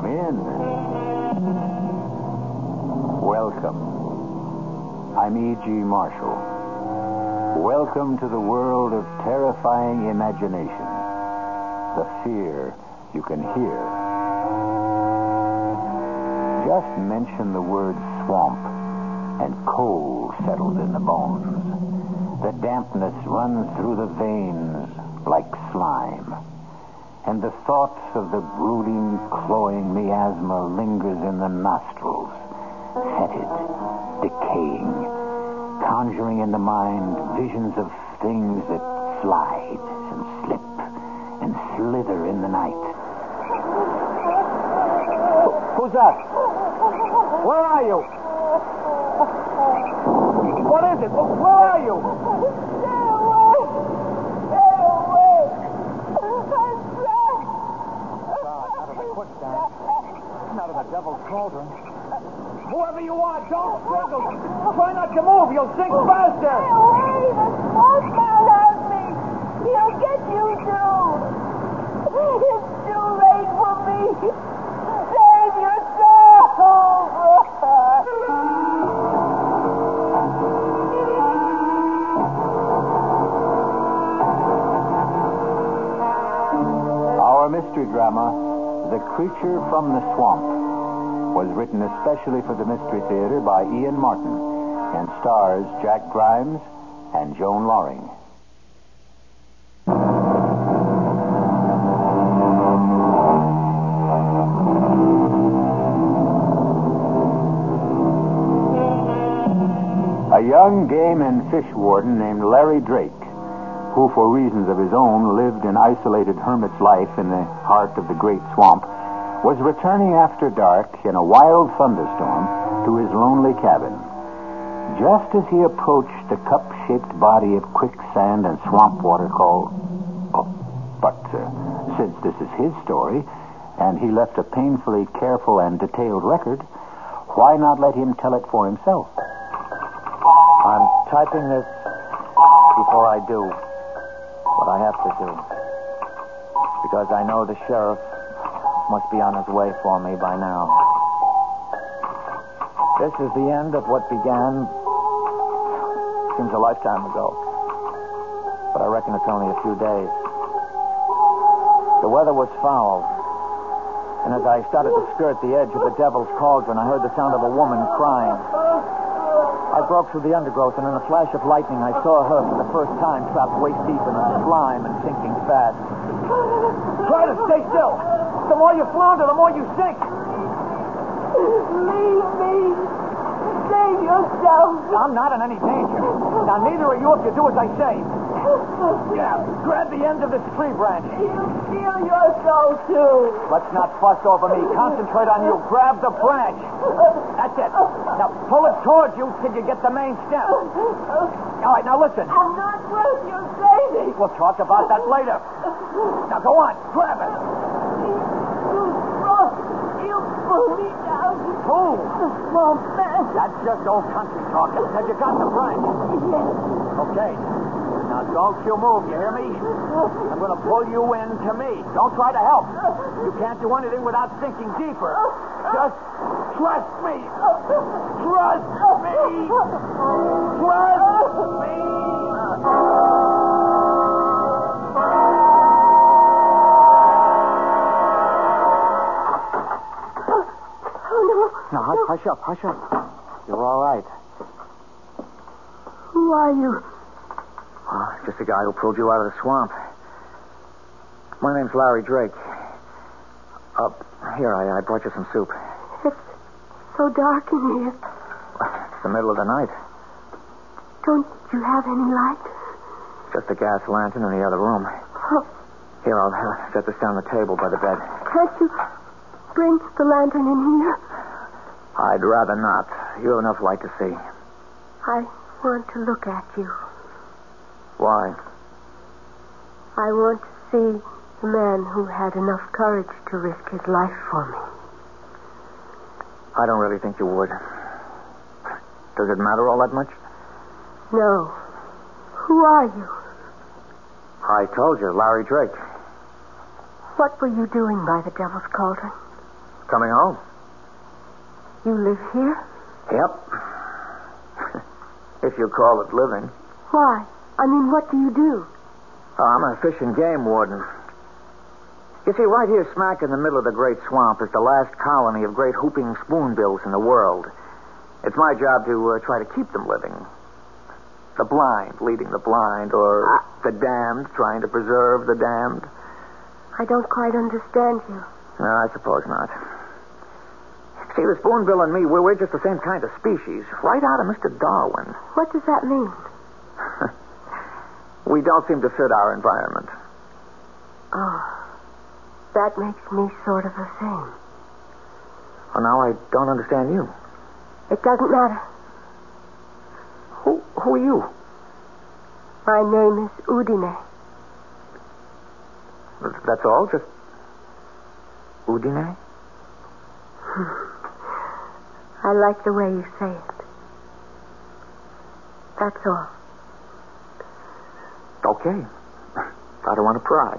Come in. Welcome. I'm E.G. Marshall. Welcome to the world of terrifying imagination. The fear you can hear. Just mention the word swamp, and cold settles in the bones. The dampness runs through the veins like slime. And the thoughts of the brooding, cloying miasma lingers in the nostrils, fetid, decaying, conjuring in the mind visions of things that slide and slip and slither in the night. Who's that? Where are you? What is it? Where are you? Stay away! Stay away! I'm trapped! Out of the quicksand. Out of the devil's cauldron. Whoever you are, don't struggle. Try not to move. You'll sink faster. Stay away! The smoke man has me! He'll get you too! It's too late for me! Save yourself! Our mystery drama, The Creature from the Swamp, was written especially for the Mystery Theater by Ian Martin and stars Jack Grimes and Joan Loring. A young game and fish warden named Larry Drake, who for reasons of his own lived an isolated hermit's life in the heart of the great swamp, was returning after dark in a wild thunderstorm to his lonely cabin. Just as he approached the cup-shaped body of quicksand and swamp water called... But since this is his story, and he left a painfully careful and detailed record, why not let him tell it for himself? I'm typing this before I do what I have to do. Because I know the sheriff must be on his way for me by now. This is the end of what began, seems a lifetime ago. But I reckon it's only a few days. The weather was foul. And as I started to skirt the edge of the Devil's Cauldron, I heard the sound of a woman crying. I broke through the undergrowth, and in a flash of lightning, I saw her for the first time trapped waist deep in the slime and sinking fast. Try to stay still. The more you flounder, the more you sink. Leave me! Save yourself! I'm not in any danger. Now, neither are you if you do as I say. Yeah, grab the end of this tree branch. You'll feel your soul, too. Let's not fuss over me. Concentrate on you. Grab the branch. That's it. Now, pull it towards you till you get the main stem. All right, now listen. I'm not worth your saving. We'll talk about that later. Now, go on. Grab it. You pull me down. Who? Swamp man. That's just old country talk. Have you got the branch? Yes. Okay. Now, don't you move, you hear me? I'm going to pull you in to me. Don't try to help. You can't do anything without sinking deeper. Just trust me. Trust me. Trust me. Now, hush up, hush up. You're all right. Who are you? Just the guy who pulled you out of the swamp. My name's Larry Drake. Here, I brought you some soup. It's so dark in here. It's the middle of the night. Don't you have any light? Just a gas lantern in the other room. Oh, Here, I'll set this down the table by the bed. can't you bring the lantern in here? I'd rather not. You have enough light to see. I want to look at you. Why? I want to see the man who had enough courage to risk his life for me. I don't really think you would. Does it matter all that much? No. Who are you? I told you, Larry Drake. What were you doing by the Devil's Cauldron? coming home. You live here? Yep. If you call it living. Why? I mean, what do you do? Oh, I'm a fish and game warden. You see, right here smack in the middle of the Great Swamp is the last colony of great whooping spoonbills in the world. It's my job to try to keep them living. The blind leading the blind, or the damned trying to preserve the damned. I don't quite understand you. No, I suppose not. See, the spoonbill and me, we're just the same kind of species. Right out of Mr. Darwin. What does that mean? We don't seem to fit our environment. Oh, that makes me sort of ashamed. Well, now I don't understand you. It doesn't matter. Who are you? My name is Udine. That's all? Just Udine? I like the way you say it. That's all. Okay. I don't want to pry.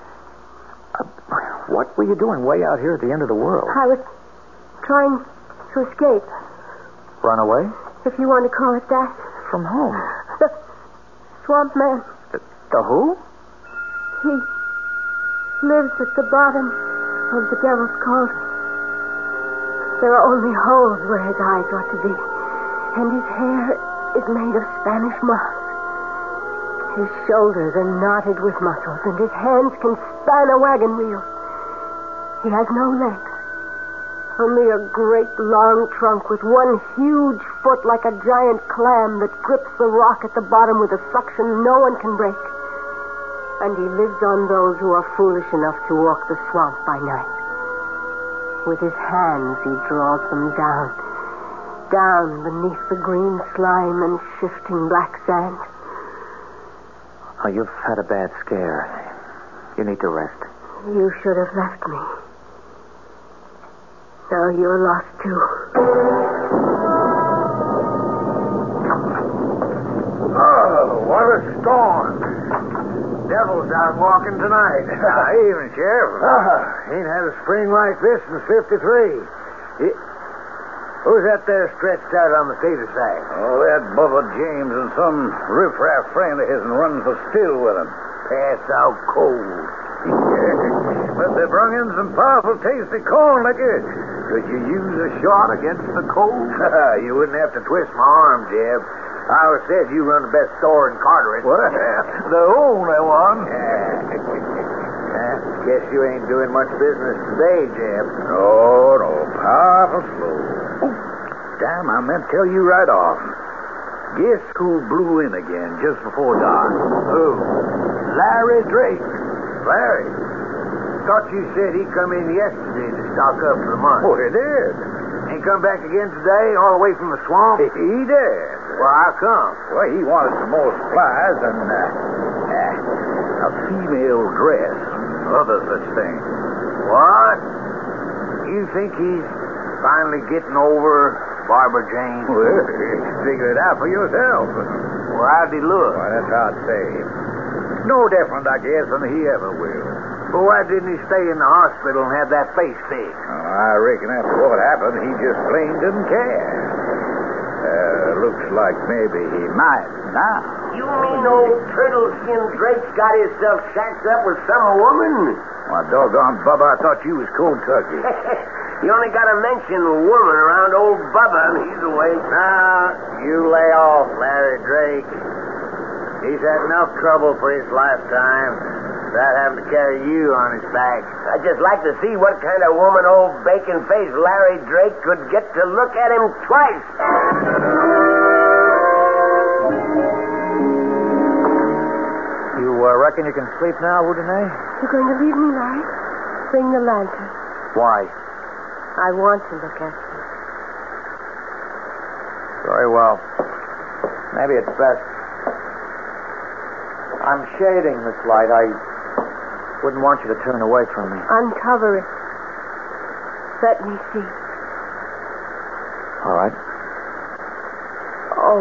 What were you doing way out here at the end of the world? I was trying to escape. Run away? If you want to call it that. From whom? The swamp man. The who? He lives at the bottom of the Devil's Cauldron. There are only holes where his eyes ought to be. And his hair is made of Spanish moss. His shoulders are knotted with muscles, and his hands can span a wagon wheel. He has no legs. Only a great long trunk with one huge foot like a giant clam that grips the rock at the bottom with a suction no one can break. And he lives on those who are foolish enough to walk the swamp by night. With his hands he draws them down, down beneath the green slime and shifting black sand. Oh, you've had a bad scare. You need to rest. You should have left me. Now you're lost, too. Oh, what a storm. Devil's out walking tonight. Evening, Sheriff. Ain't had a spring like this since 53. Who's that there stretched out on the cedar side? Oh, that Bubba James and some riffraff friend of his running for still with him. Pass out cold. But they brung in some powerful tasty corn liquor. Could you use a shot against the cold? You wouldn't have to twist my arm, Jeb. I always said you run the best store in Carteret. Well, the only one. Guess you ain't doing much business today, Jeb. No, powerful slow. Damn, I meant to tell you right off. Guess who blew in again just before dark? Who? Larry Drake. Larry? Thought you said he come in yesterday to stock up for the month. Oh, he did. Ain't come back again today, all the way from the swamp? He did. Well, how come? Well, he wanted some more supplies and a female dress and other such things. What? You think he's finally getting over Barbara Jane? Well, figure it out for yourself. Well, how'd he look? Why, that's hard to say. No different, I guess, than he ever will. But why didn't he stay in the hospital and have that face fixed? Oh, I reckon after what happened, he just plain didn't care. Looks like maybe he might now. You mean old turtle skin Drake's got himself shacked up with some woman? Why, doggone Bubba, I thought you was cold turkey. You only got to mention woman around old Bubba and he's awake. Now, you lay off, Larry Drake. He's had enough trouble for his lifetime without having to carry you on his back. I'd just like to see what kind of woman old bacon-faced Larry Drake could get to look at him twice. You reckon you can sleep now, Udine? You're going to leave me, Larry? Bring the lantern. Why? I want to look at you. Very well. Maybe it's best. I'm shading this light. I wouldn't want you to turn away from me. Uncover it. Let me see. All right. Oh,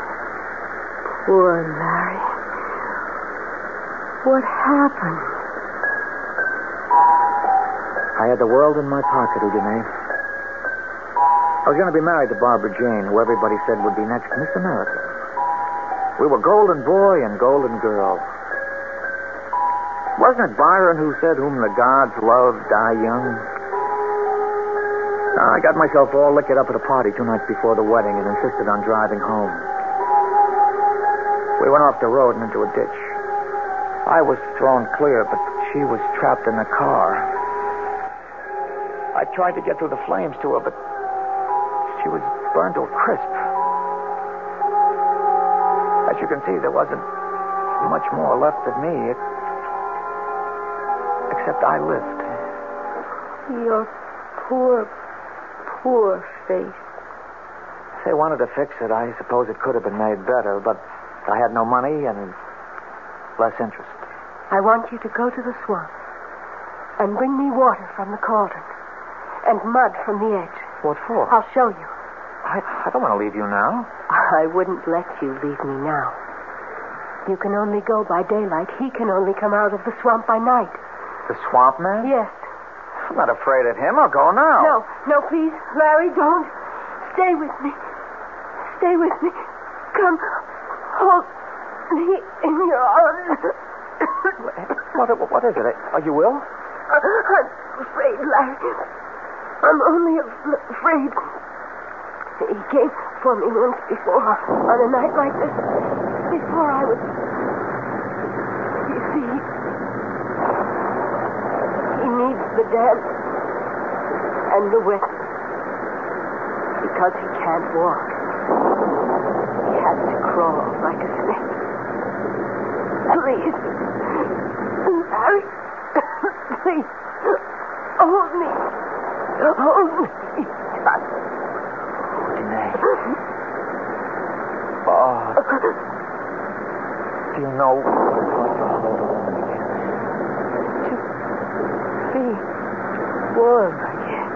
poor Larry. What happened? I had the world in my pocket, Udine. I was going to be married to Barbara Jane, who everybody said would be next Miss America. We were golden boy and golden girl. Wasn't it Byron who said, "Whom the gods love, die young"? I got myself all liquored up at a party 2 nights before the wedding and insisted on driving home. We went off the road and into a ditch. I was thrown clear, but she was trapped in the car. I tried to get through the flames to her, but she was burned to a crisp. As you can see, there wasn't much more left of me, except I lived. Your poor, poor face. If they wanted to fix it, I suppose it could have been made better, but I had no money and less interest. I want you to go to the swamp and bring me water from the cauldron and mud from the edge. What for? I'll show you. I don't want to leave you now. I wouldn't let you leave me now. You can only go by daylight. He can only come out of the swamp by night. The swamp man? Yes. I'm not afraid of him. I'll go now. No, please. Larry, don't. Stay with me. Stay with me. Come. Hold me in your arms. What is it? Are you ill? I'm afraid, Larry. I'm only afraid. He came for me once before on a night like this. Before I was... You see, he needs the dance and the weapon because he can't walk. He has to crawl like a snake. Please, Larry, please, hold me. Hold me. Oh. Do you know what it's like to hold a woman again? To be warm again.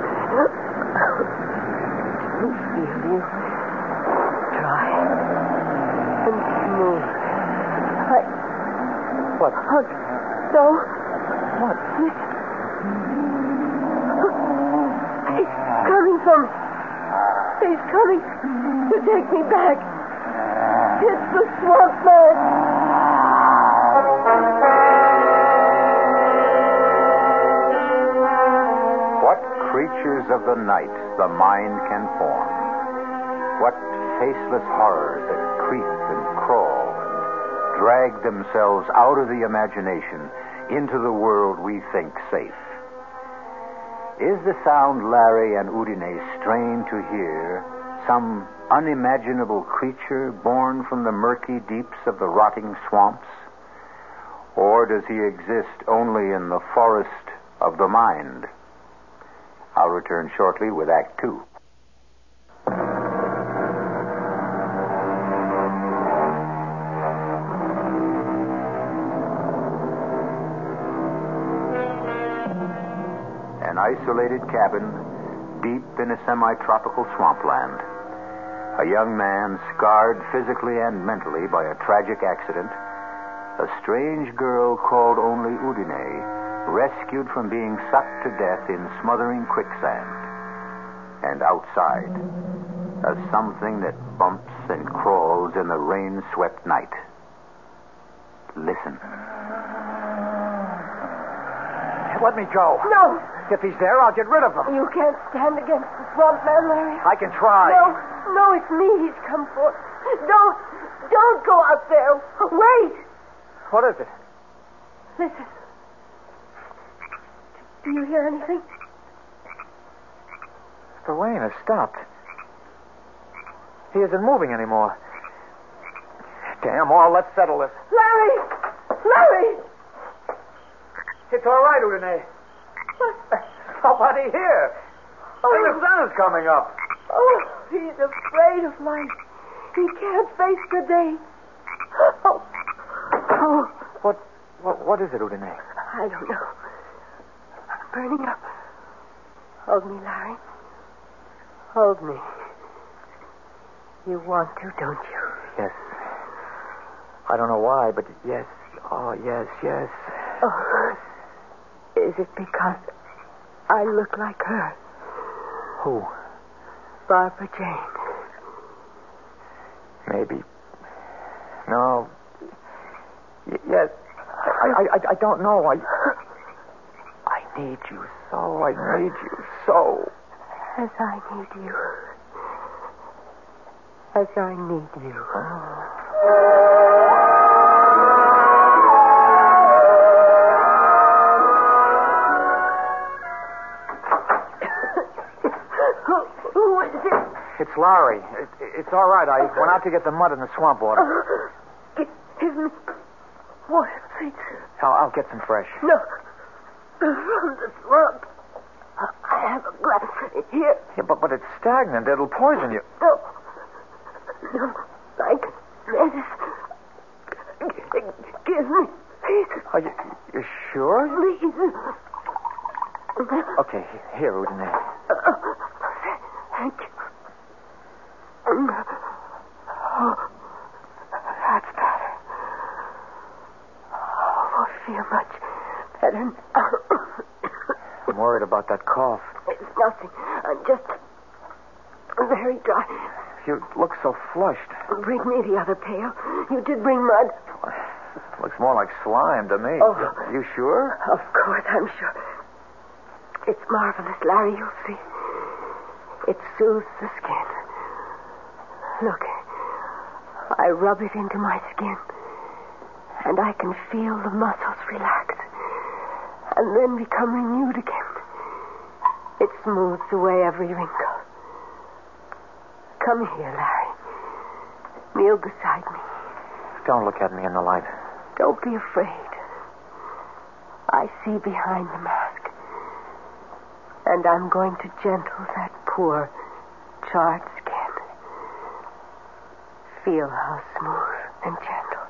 To feel you dry and smooth. What? No. What? He's coming from... He's coming to take me back. It's the swamp man. What creatures of the night the mind can form. What faceless horrors that creep and crawl and drag themselves out of the imagination into the world we think safe. Is the sound Larry and Udine strain to hear some unimaginable creature born from the murky deeps of the rotting swamps? Or does he exist only in the forest of the mind? I'll return shortly with Act 2. An isolated cabin deep in a semi-tropical swampland. A young man scarred physically and mentally by a tragic accident. A strange girl called only Udine, rescued from being sucked to death in smothering quicksand. And outside, a something that bumps and crawls in the rain-swept night. Listen. Let me go. No. If he's there, I'll get rid of him. You can't stand against the swamp man, Larry. I can try. No, it's me he's come for. Don't go out there. Wait. What is it? Listen. Do you hear anything? The rain has stopped. He isn't moving anymore. Damn all, let's settle this. Larry! It's all right, Udine. Nobody here. And the sun is coming up. Oh, he's afraid of life. He can't face the day. Oh. What is it, Udine? I don't know. I'm burning up. Hold me, Larry. Hold me. You want to, don't you? Yes. I don't know why, but yes. Oh, yes. Oh, is it because I look like her. Who? Barbara Jane. Maybe. No. Yes. I don't know. I need you so. I need you so. As I need you. As I need you. Who is it? It's Larry. It's all right. I went out to get the mud in the swamp water. Give me water, please. I'll get some fresh. No. From the swamp. I have a glass here. Yeah, but it's stagnant. It'll poison you. No. No. Like medicine. Give me, please. Are you sure? Please. Okay, here, Udine. Thank you. Oh, that's better. Oh, I feel much better now. I'm worried about that cough. It's nothing. I'm just very dry. You look so flushed. Bring me the other pail. You did bring mud. Looks more like slime to me. Oh. You sure? Of course, I'm sure. It's marvelous, Larry. You'll see. It soothes the skin. Look, I rub it into my skin, and I can feel the muscles relax, and then become renewed again. It smooths away every wrinkle. Come here, Larry. Kneel beside me. Don't look at me in the light. Don't be afraid. I see behind the mask. And I'm going to gentle that poor, charred skin. Feel how smooth and gentle.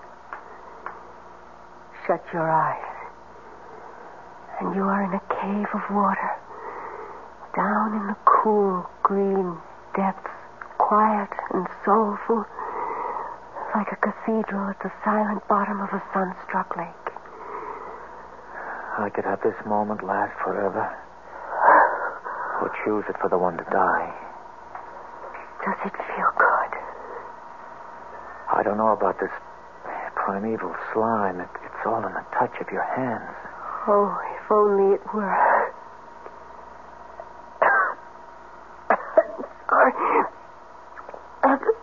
Shut your eyes. And you are in a cave of water. Down in the cool, green depths. Quiet and soulful. Like a cathedral at the silent bottom of a sun-struck lake. I could have this moment last forever. Or choose it for the one to die. Does it feel good? I don't know about this primeval slime. It's all in the touch of your hands. Oh, if only it were. I'm sorry. I'm so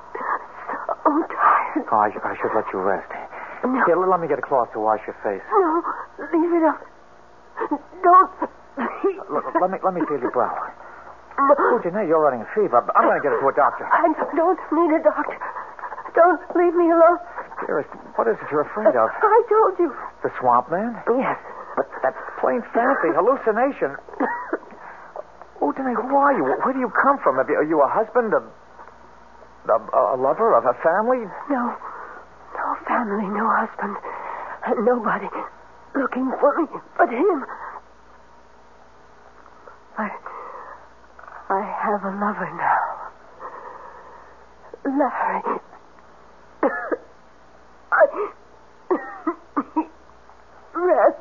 tired. Oh, I should let you rest. No. Here, let me get a cloth to wash your face. No, leave it up. Don't. Let me feel your brow. Oh, Janae, you're running a fever. I'm going to get it to a doctor. I don't need a doctor. Don't leave me alone. Dearest, what is it you're afraid of? I told you. The swamp man? Yes. But that's plain fancy, hallucination. Oh, Janae, who are you? Where do you come from? Are you a husband, a lover, of a family? No. No family, no husband. And nobody looking for me but him. But I have a lover now. Larry. I need rest.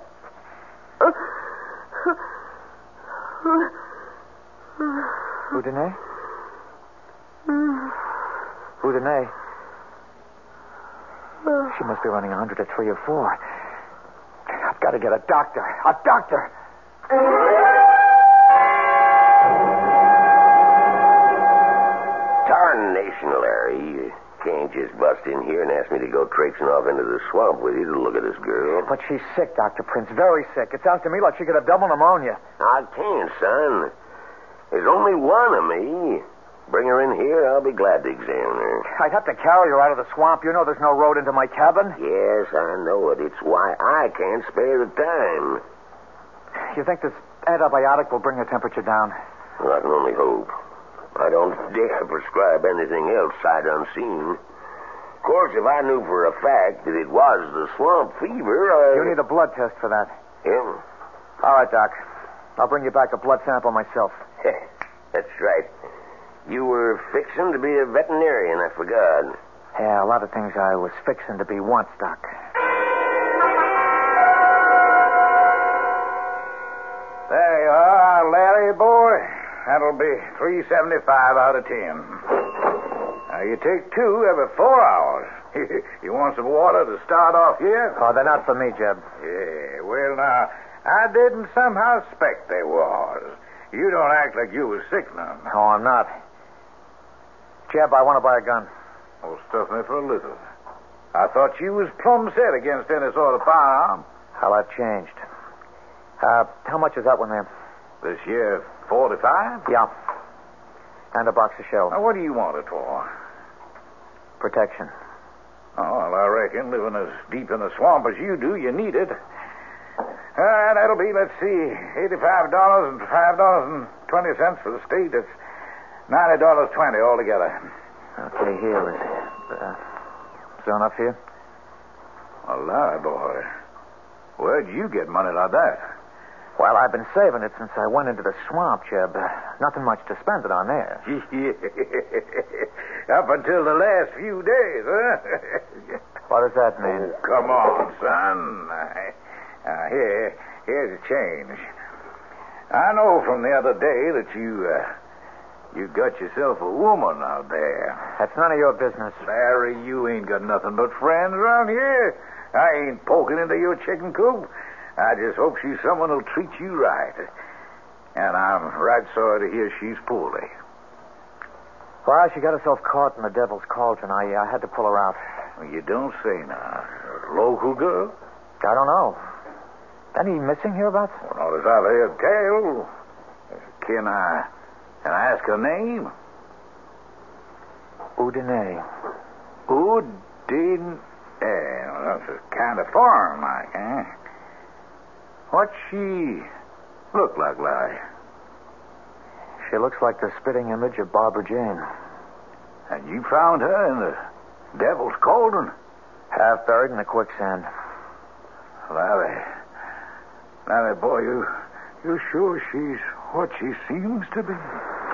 Udine? Udine? She must be running 100 at 3 or 4. I've got to get a doctor. A doctor! Tarnation, Larry. You can't just bust in here and ask me to go traipsing off into the swamp with you to look at this girl. But she's sick, Dr. Prince. Very sick. It sounds to me like she could have double pneumonia. I can't, son. There's only one of me. Bring her in here. I'll be glad to examine her. I'd have to carry her out of the swamp. You know there's no road into my cabin. Yes, I know it. It's why I can't spare the time. You think this antibiotic will bring her temperature down? Well, I can only hope. I don't dare prescribe anything else sight unseen. Of course, if I knew for a fact that it was the swamp fever, You need a blood test for that. Yeah. All right, Doc. I'll bring you back a blood sample myself. That's right. You were fixing to be a veterinarian, I forgot. Yeah, a lot of things I was fixing to be once, Doc. There you are. Hey, boy, that'll be $3.75 out of 10. Now, you take 2 every 4 hours. You want some water to start off here? Oh, they're not for me, Jeb. Yeah, well, now, I didn't somehow suspect they was. You don't act like you was sick none. Oh, I'm not. Jeb, I want to buy a gun. Oh, stuff me for a little. I thought you was plumb set against any sort of firearm. Well, I've changed. How much is that one there? This year, 45? Yeah. And a box of shells. Now, what do you want it for? Protection. Oh, well, I reckon, living as deep in the swamp as you do, you need it. That'll be, let's see, $85 and $5.20 for the state. That's $90.20 altogether. Okay, here. Is there enough here? A lie, boy. Where'd you get money like that? Well, I've been saving it since I went into the swamp, Jeb. Nothing much to spend it on there. Up until the last few days, huh? What does that mean? Oh, come on, son. Here's a change. I know from the other day that you got yourself a woman out there. That's none of your business. Larry, you ain't got nothing but friends around here. I ain't poking into your chicken coop. I just hope she's someone who'll treat you right. And I'm right sorry to hear she's poorly. Well, she got herself caught in the devil's cauldron. I had to pull her out. You don't say now. A local girl? I don't know. Any missing hereabouts? Well, not as I've heard tell. Can I ask her name? Udine. Udine. Well, that's a kind of foreign, like, eh? What's she look like, Larry? She looks like the spitting image of Barbara Jane. And you found her in the devil's cauldron? Half buried in the quicksand. Larry, boy, you sure she's what she seems to be? Come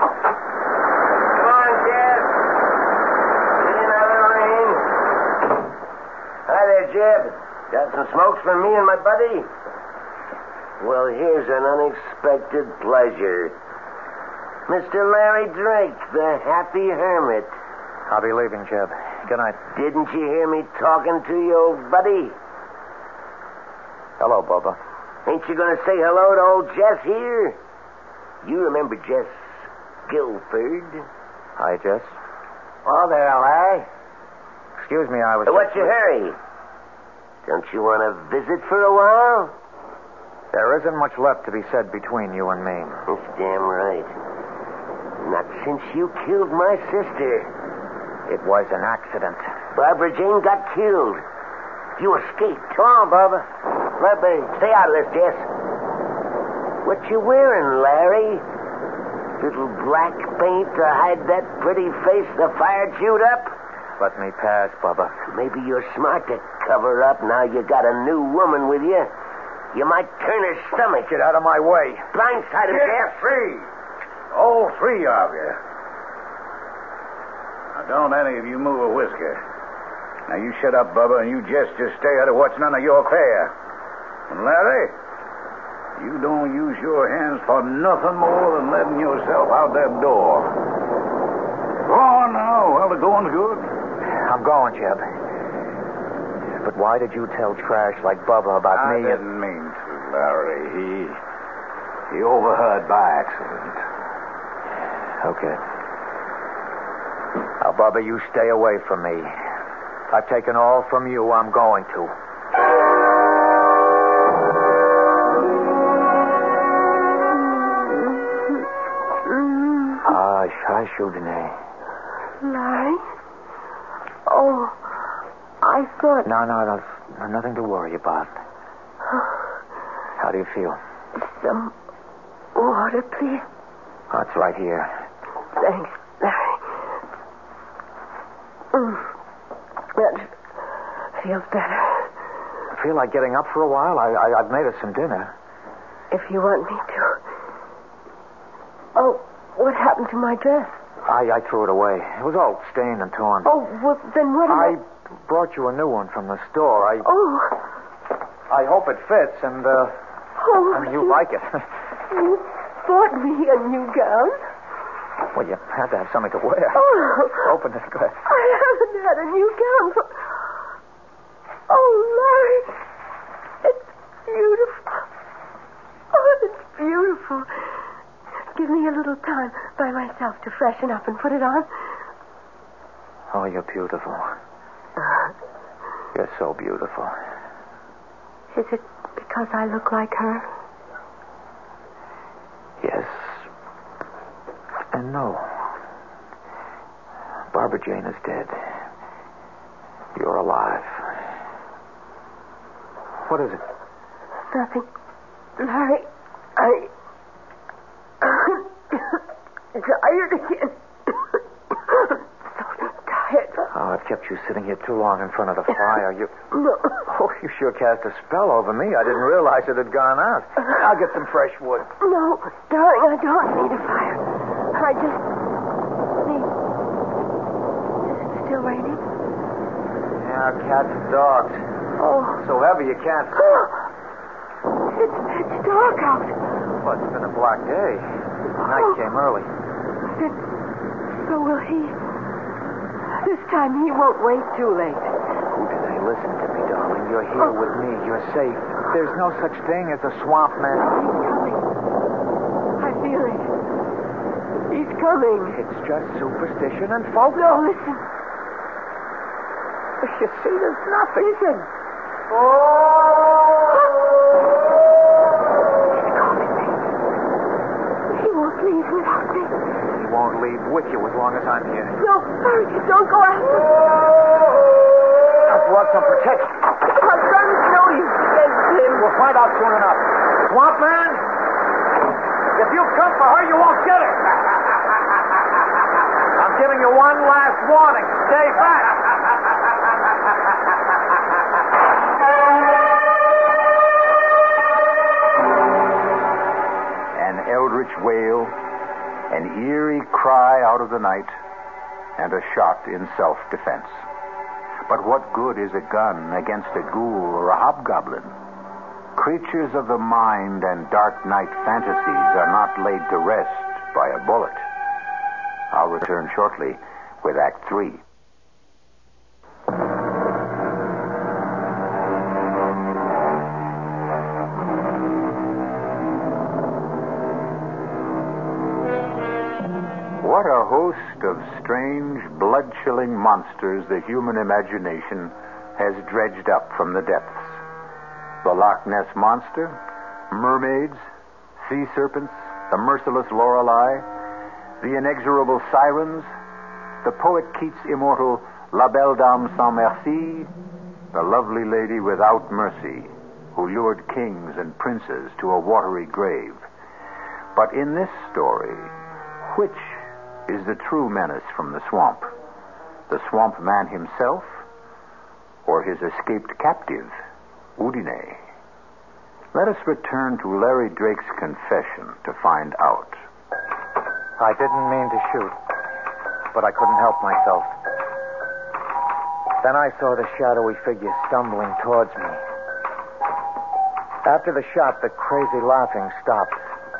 on, Jeb. Get in out of the rain. Hi there, Jeb. Got some smokes for me and my buddy? Well, here's an unexpected pleasure. Mr. Larry Drake, the happy hermit. I'll be leaving, Jeb. Good night. Didn't you hear me talking to you, old buddy? Hello, Bubba. Ain't you going to say hello to old Jess here? You remember Jess Guilford? Hi, Jess. Oh, there, Larry. Excuse me, I was... What's your hurry? Don't you want to visit for a while? There isn't much left to be said between you and me. That's damn right. Not since you killed my sister. It was an accident. Barbara Jane got killed. You escaped. Come on, Barbara. Stay out of this, Jess. What you wearing, Larry? Little black paint to hide that pretty face the fire chewed up? Let me pass, Bubba. Maybe you're smart to cover up now you got a new woman with you. You might turn her stomach. Get out of my way. Blindside him, Jess. Free. All 3 of you. Now, don't any of you move a whisker. Now, you shut up, Bubba, and you just stay out of what's none of your affair. And Larry, you don't use your hands for nothing more than letting yourself out that door. Go on now. Well, the going's good. I'm going, Jeb. But why did you tell trash like Bubba about I me? didn't mean to, Larry. He overheard by accident. Okay. Now, Bubba, you stay away from me. I've taken all from you. I'm going to. Hush, Udine. Larry? Oh, I thought... No, nothing to worry about. How do you feel? Some water, please. Oh, it's right here. Thanks, Larry. That feels better. I feel like getting up for a while. I've made us some dinner. If you want me to. Oh, what happened to my dress? I threw it away. It was all stained and torn. Oh, well, then what am I brought you a new one from the store. Oh. I hope it fits, and you like it. bought me a new gown. Well, you had to have something to wear. Oh. Open this glass. I haven't had a new gown for... Oh, Larry. It's beautiful. Oh, it's beautiful. Give me a little time by myself to freshen up and put it on. Oh, you're beautiful. You're so beautiful. Is it because I look like her? Yes. And no. Barbara Jane is dead. You're alive. What is it? Nothing. Larry, tired again. So tired. Oh, I've kept you sitting here too long in front of the fire. You... No. Oh, you sure cast a spell over me. I didn't realize it had gone out. I'll get some fresh wood. No, darling, I don't need a fire. I just need... Is it still raining? Yeah, cats and dogs. Oh. So heavy you can't see. It's pitch dark out. Well, it's been a black day. The night came early. Then, so will he. This time he won't wait too late. Udine, listen to me, darling. You're here with me. You're safe. There's no such thing as a swamp man. He's coming. I feel it. He's coming. It's just superstition and folk. No, listen. You see, there's nothing. Listen. He won't leave without me. He won't leave with you as long as I'm here. No, hurry, don't go after him. I've brought some protection. My son's no use against him. We'll find out soon enough. Swamp man, if you come for her, you won't get her. I'm giving you one last warning. Stay back. An eldritch wail, an eerie cry out of the night, and a shot in self-defense. But what good is a gun against a ghoul or a hobgoblin? Creatures of the mind and dark night fantasies are not laid to rest by a bullet. I'll return shortly with Act 3. What a host of strange, blood-chilling monsters the human imagination has dredged up from the depths. The Loch Ness Monster, mermaids, sea serpents, the merciless Lorelei, the inexorable sirens, the poet Keats' immortal La Belle Dame Sans Merci, the lovely lady without mercy who lured kings and princes to a watery grave. But in this story, which is the true menace from the swamp? The swamp man himself, or his escaped captive, Udine? Let us return to Larry Drake's confession to find out. I didn't mean to shoot, but I couldn't help myself. Then I saw the shadowy figure stumbling towards me. After the shot, the crazy laughing stopped.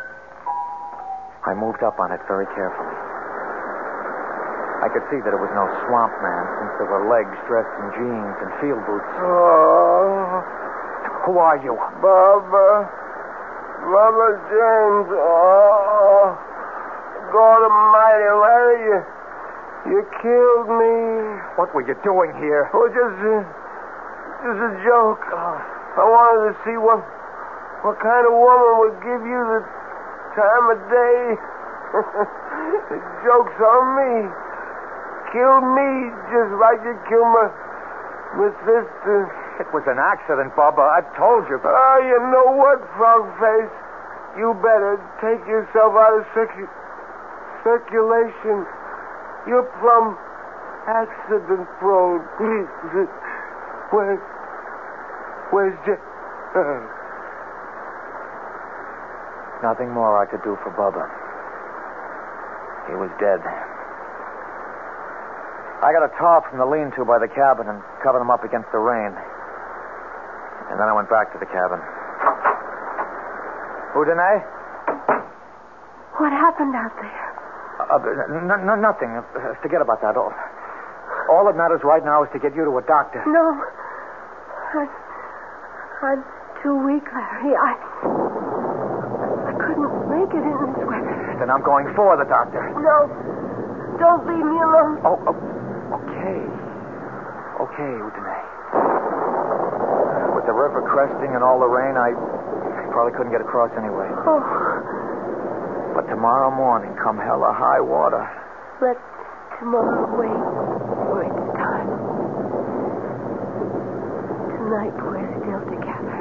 I moved up on it very carefully. I could see that it was no swamp man, since there were legs dressed in jeans and field boots. Oh, Who are you? Barbara James. Oh, God Almighty, Larry, you killed me. What were you doing here? Oh, just a joke. I wanted to see what kind of woman would give you the time of day. The joke's on me. Kill me just like you killed my sister. It was an accident, Bubba. I told you. Oh, you know what, Frogface? You better take yourself out of circulation. You're plumb accident-prone. Where's Jack? Nothing more I could do for Bubba. He was dead. I got a tarp from the lean-to by the cabin and covered him up against the rain. And then I went back to the cabin. Udine? What happened out there? Nothing. Forget about that. All that matters right now is to get you to a doctor. No. I'm too weak, Larry. I couldn't make it in this weather. Then I'm going for the doctor. No. Don't leave me alone. Okay. Okay, Udine. With the river cresting and all the rain, I probably couldn't get across anyway. Oh. But tomorrow morning, come hell or high water. Let tomorrow wait for its time. Tonight we're still together.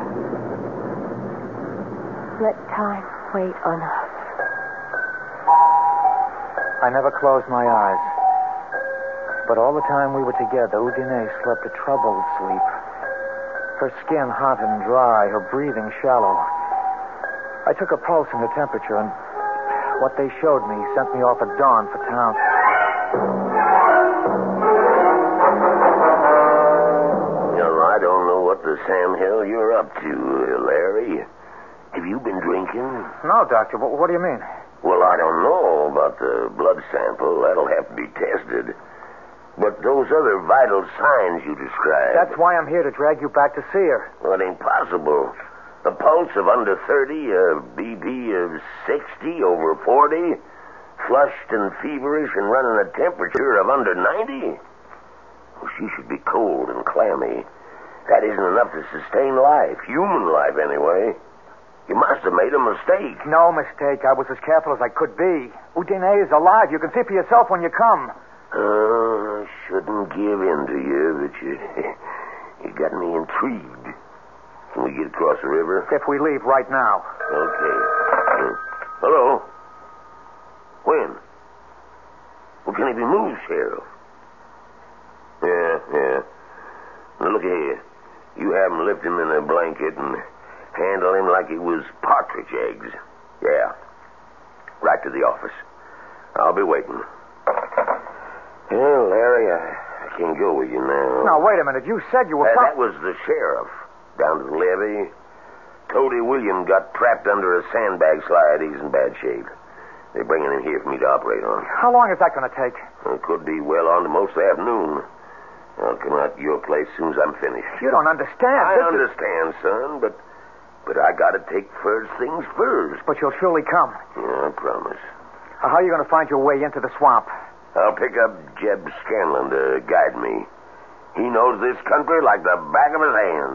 Let time wait on us. I never closed my eyes. But all the time we were together, Udine slept a troubled sleep. Her skin hot and dry, her breathing shallow. I took her pulse and her temperature, and what they showed me sent me off at dawn for town. I don't know what the Sam Hill you're up to, Larry. Have you been drinking? No, Doctor. What do you mean? Well, I don't know about the blood sample. That'll have to be tested. But those other vital signs you described... That's why I'm here, to drag you back to see her. Well, it ain't possible. A pulse of under 30, a BP of 60 over 40, flushed and feverish and running a temperature of under 90? Well, she should be cold and clammy. That isn't enough to sustain life, human life anyway. You must have made a mistake. No mistake. I was as careful as I could be. Udine is alive. You can see for yourself when you come. I shouldn't give in to you, but you got me intrigued. Can we get across the river? If we leave right now. Okay. Hello? When? Well, can he be moved, Sheriff? Yeah. Now, look here. You have him lift him in a blanket and handle him like he was partridge eggs. Yeah. Right to the office. I'll be waiting. Well, Larry, I can't go with you now. Now, wait a minute. You said you were... That was the sheriff. Down to the levee. Toady William got trapped under a sandbag slide. He's in bad shape. They're bringing him here for me to operate on. How long is that going to take? It could be well on to most of the afternoon. I'll come out to your place as soon as I'm finished. You don't understand. I understand, son, but I got to take first things first. But you'll surely come. Yeah, I promise. How are you going to find your way into the swamp? I'll pick up Jeb Scanlon to guide me. He knows this country like the back of his hand.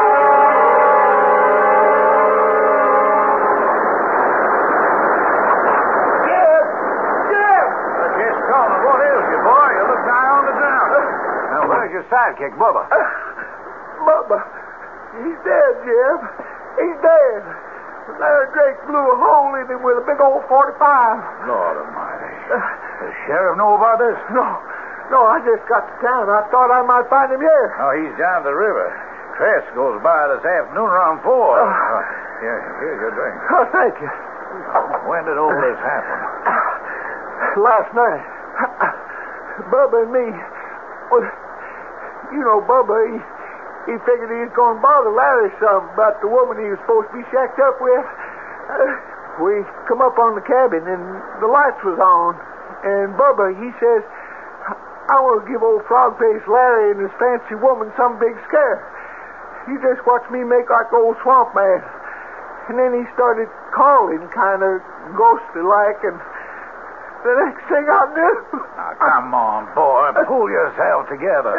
Jeb! Just calling. What is you, boy? You look nigh on the ground. Now, where's your sidekick, Bubba? Bubba, he's dead, Jeb. He's dead. Larry Drake blew a hole in him with a big old 45. Lord almighty. The sheriff know about this? No, I just got to town. I thought I might find him here. Oh, he's down the river. Cress goes by this afternoon around 4. Here's your drink. Oh, thank you. When did all this happen? Last night. Bubba and me. Well, you know, Bubba, he figured he was going to bother Larry some about the woman he was supposed to be shacked up with. We come up on the cabin, and the lights was on. And Bubba, he says, I want to give old frog-faced Larry and his fancy woman some big scare. You just watch me make like old swamp man. And then he started calling, kind of ghostly-like, and the next thing I knew... Now, come on, boy. Pull yourself together.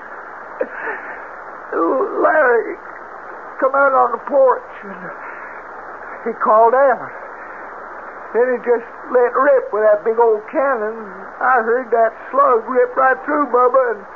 Larry come out on the porch, and he called out. Then he just let rip with that big old cannon. I heard that slug rip right through Bubba, and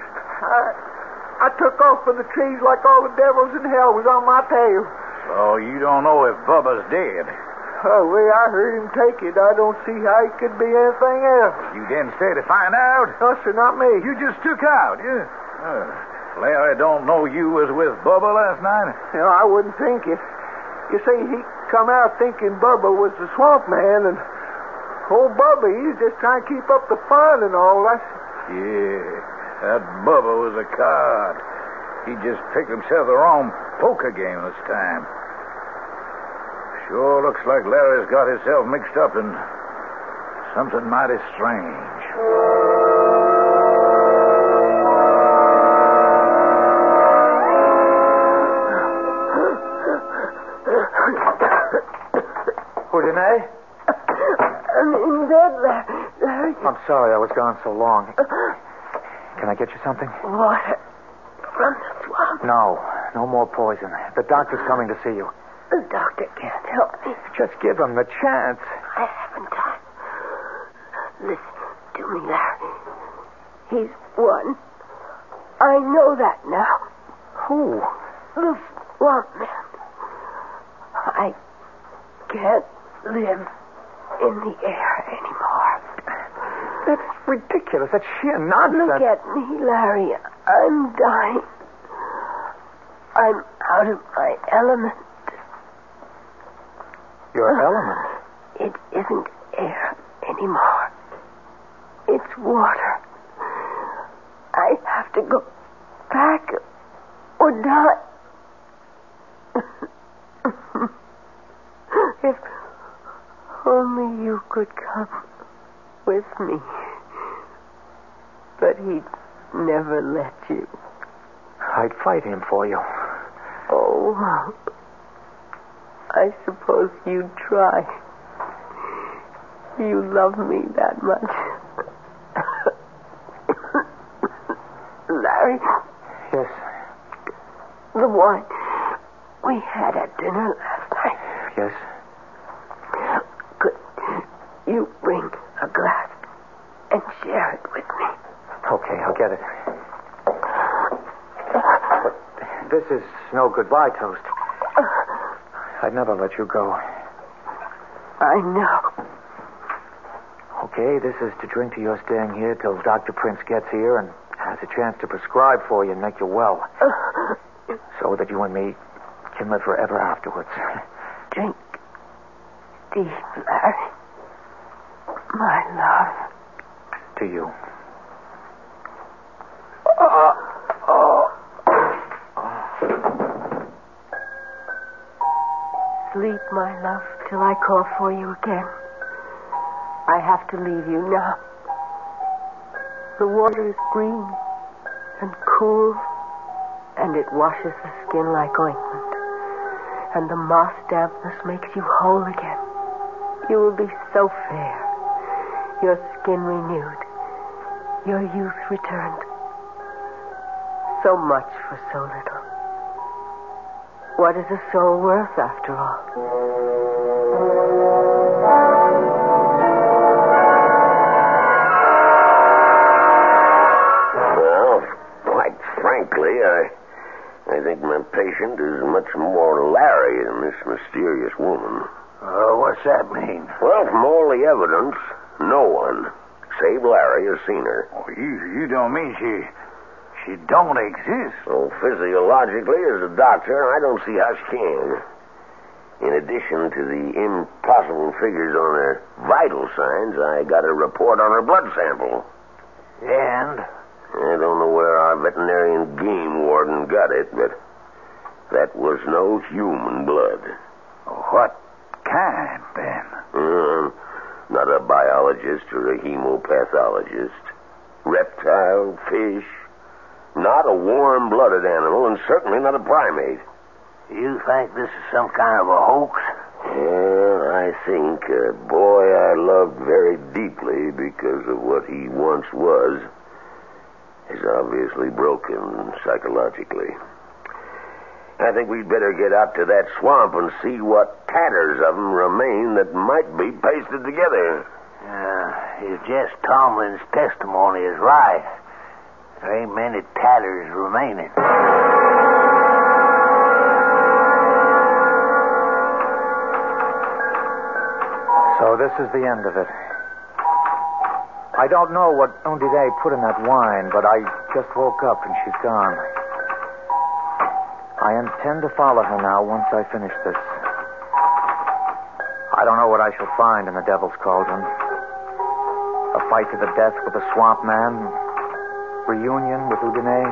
I took off for the trees like all the devils in hell was on my tail. So you don't know if Bubba's dead? Oh, the way I heard him take it, I don't see how he could be anything else. You didn't stay to find out? No, sir, not me. You just took out, yeah? Larry don't know you was with Bubba last night? You know, I wouldn't think it. You see, he come out thinking Bubba was the swamp man, and old Bubba, he's just trying to keep up the fun and all that. Yeah, that Bubba was a card. He just picked himself the wrong poker game this time. Sure looks like Larry's got himself mixed up in something mighty strange. Houdini? I'm in bed, Larry. I'm sorry I was gone so long. Can I get you something? Water from the swamp. No more poison. The doctor's coming to see you. The doctor can't help me. Just give him the chance. I haven't time. Listen to me, Larry. He's won. I know that now. Who? The swamp man. I can't live in the air anymore. That's ridiculous. That's sheer nonsense. Look at me, Larry. I'm dying. I'm out of my element. Your element? It isn't air anymore. It's water. I have to go back or die. If only you could come with me. But he'd never let you. I'd fight him for you. Oh, I suppose you'd try. You love me that much. Larry? Yes? The wine we had at dinner last night. Yes? Could you bring a glass and share it with me? Okay, I'll get it. But this is no goodbye toast. I'd never let you go. I know. Okay, this is to drink to your staying here till Dr. Prince gets here and has a chance to prescribe for you and make you well. So that you and me can live forever afterwards. Drink deep, Larry. My love. To you. Sleep, my love, till I call for you again. I have to leave you now. The water is green and cool, and it washes the skin like ointment. And the moss dampness makes you whole again. You will be so fair, your skin renewed, your youth returned. So much for so little. What is a soul worth, after all? Well, quite frankly, I think my patient is much more Larry than this mysterious woman. What's that mean? Well, from all the evidence, no one, save Larry, has seen her. Oh, you don't mean she don't exist? So physiologically, as a doctor, I don't see how she can. In addition to the impossible figures on her vital signs, I got a report on her blood sample. And? I don't know where our veterinarian game warden got it, but that was no human blood. What kind, then? Not a biologist or a hemopathologist. Reptile, fish. Not a warm-blooded animal, and certainly not a primate. You think this is some kind of a hoax? Well, I think a boy I loved very deeply because of what he once was is obviously broken psychologically. I think we'd better get out to that swamp and see what tatters of them remain that might be pasted together. If Jess Tomlin's testimony is right, there ain't many tatters remaining. So this is the end of it. I don't know what Undide put in that wine, but I just woke up and she's gone. I intend to follow her now once I finish this. I don't know what I shall find in the Devil's Cauldron. A fight to the death with the Swamp Man. Reunion with Undide.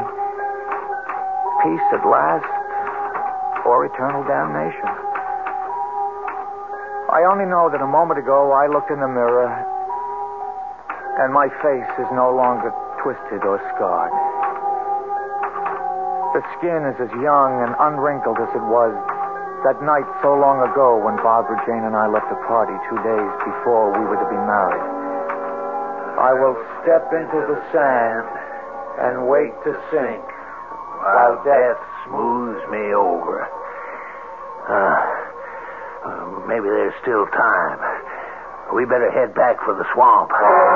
Peace at last. Or eternal damnation. I only know that a moment ago I looked in the mirror and my face is no longer twisted or scarred. The skin is as young and unwrinkled as it was that night so long ago when Barbara Jane and I left the party 2 days before we were to be married. I will step into the sand and wait to sink while death smooths me over. Maybe there's still time. We better head back for the swamp.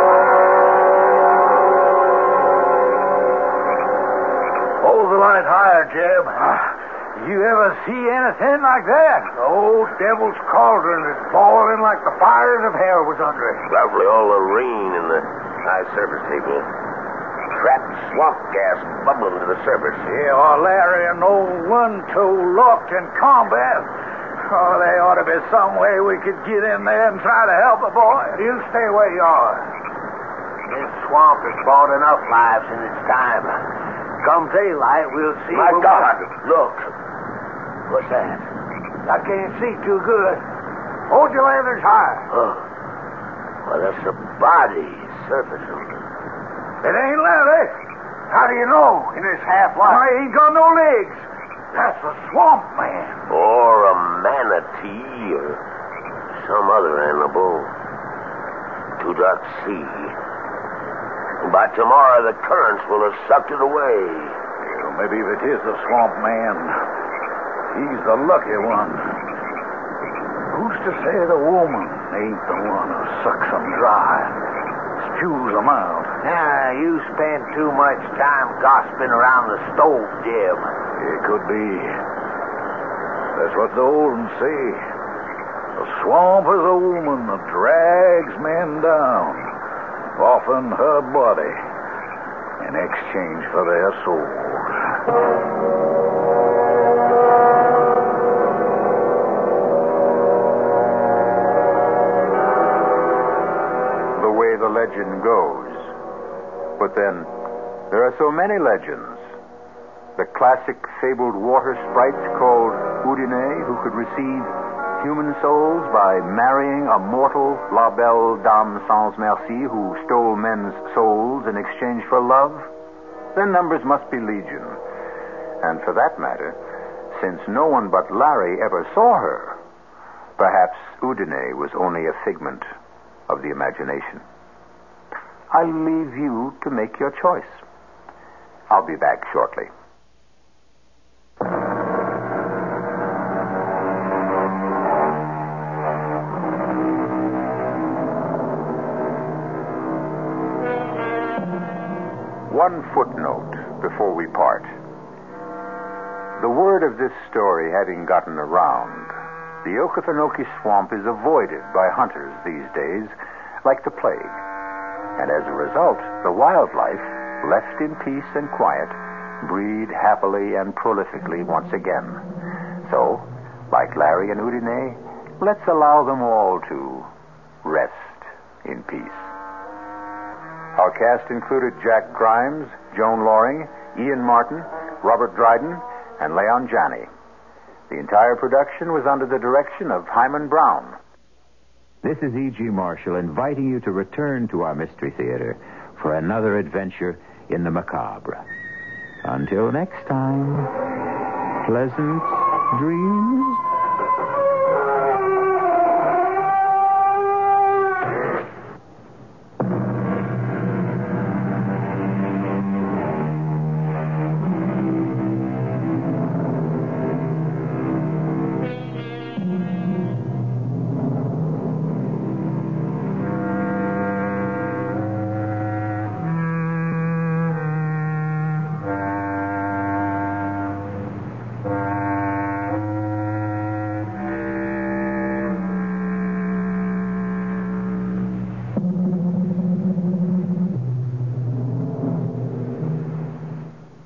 Hold the light higher, Jeb. You ever see anything like that? The old devil's cauldron is boiling like the fires of hell was under it. Lovely, all the rain in the high surface table. Trapped swamp gas bubbling to the surface. Yeah, well, Larry and old One-Toe locked in combat. Oh, there ought to be some way we could get in there and try to help the boy. You stay where you are. This swamp has brought enough lives in its time. Come daylight, we'll see. My God! Look. What's that? I can't see too good. Hold your lanterns high. Oh. Well, that's a body surfacing. It ain't Larry. How do you know in this half-light? I ain't got no legs. That's a swamp man. Or a manatee or some other animal. Too dark to see. By tomorrow, the currents will have sucked it away. Well, maybe if it is the swamp man, he's the lucky one. Who's to say the woman ain't the one who sucks them dry, spews them out? You spend too much time gossiping around the stove, Jim. It could be. That's what the old ones say. The swamp is a woman that drags men down, often her body, in exchange for their souls. The way the legend goes. But then, there are so many legends. The classic fabled water sprites called Oudinot, who could receive human souls by marrying a mortal La Belle Dame Sans Merci who stole men's souls in exchange for love. Their numbers must be legion. And for that matter, since no one but Larry ever saw her, perhaps Oudinot was only a figment of the imagination. I'll leave you to make your choice. I'll be back shortly. One footnote before we part. The word of this story having gotten around, the Okefenokee Swamp is avoided by hunters these days like the plague. And as a result, the wildlife, left in peace and quiet, breed happily and prolifically once again. So, like Larry and Oudinot, let's allow them all to rest in peace. Our cast included Jack Grimes, Joan Loring, Ian Martin, Robert Dryden, and Leon Janney. The entire production was under the direction of Hyman Brown. This is E.G. Marshall inviting you to return to our Mystery Theater for another adventure in the macabre. Until next time, pleasant dreams.